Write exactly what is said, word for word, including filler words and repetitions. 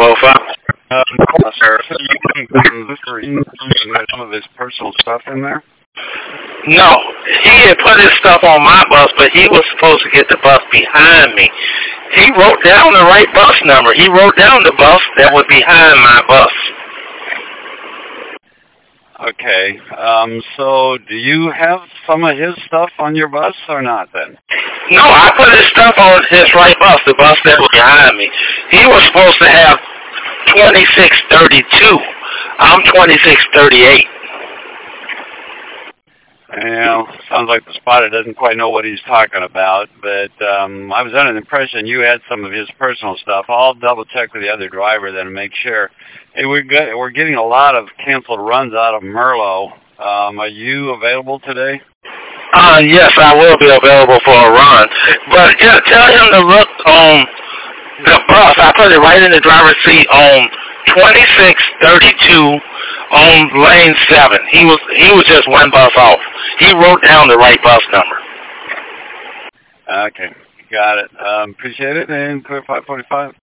oh five. Um, sir, so you can put some of his personal stuff in there? No, he had put his stuff on my bus, but he was supposed to get the bus behind me. He wrote down the right bus number. He wrote down the bus that was behind my bus. Okay, um, so do you have some of his stuff on your bus or not then? No, I put his stuff on his right bus, the bus that was behind me. He was supposed to have twenty-six thirty-two. I'm twenty-six thirty-eight. Yeah, sounds like the spotter doesn't quite know what he's talking about, but um, I was under the impression you had some of his personal stuff. I'll double check with the other driver then and make sure. Hey, we're get, we're getting a lot of canceled runs out of Merlo. Um, are you available today? Uh, yes, I will be available for a run. But yeah, tell him to look on the bus. I put it right in the driver's seat on twenty-six thirty-two on lane seven. He was he was just one bus off. He wrote down the right bus number. Okay, got it. Um, appreciate it, and clear five forty-five.